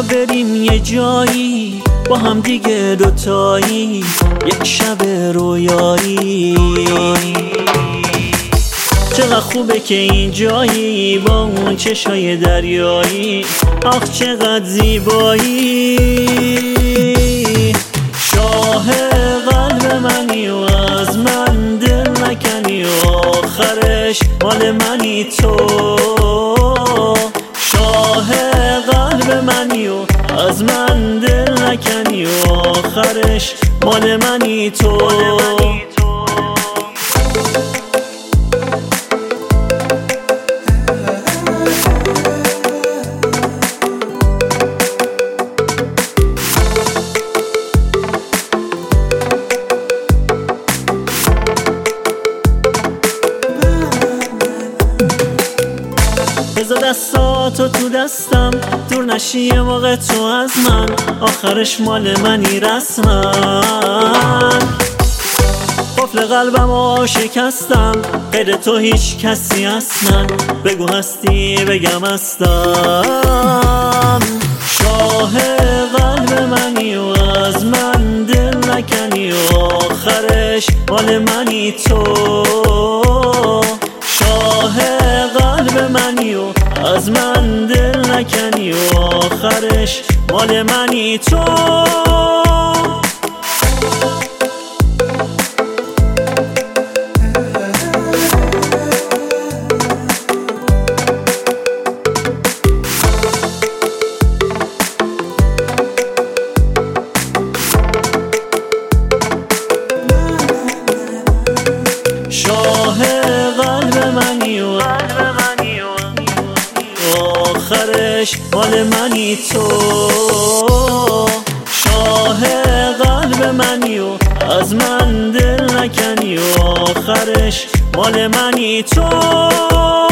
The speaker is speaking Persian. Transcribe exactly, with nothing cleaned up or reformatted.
بریم یه جایی با هم دیگه دوتایی، یک شب رویایی. چقدر خوبه که این جایی با اون چشای دریایی، آخ چقدر زیبایی. شاه قلب منی و از من دل نکنی و آخرش مال منی تو. شاه قلب منی و از من دل نکنی و آخرش مال منی تو. بذار دستاتو تو دستم، دور نشی یه موقع تو از من، آخرش مال منی رسما. قفل قلبمو شکستم، غیر تو هیچ کسی اصلا، بگو هستی بگم هستم. شاه قلب منی و از من دل نکنی و آخرش مال منی تو. شاه قلب منی و از من دل نکنی و آخرش مال منی تو. شاه قلب منی و آخرش مال منی تو. شاه قلب منی و از من دل نکنی و آخرش مال منی تو.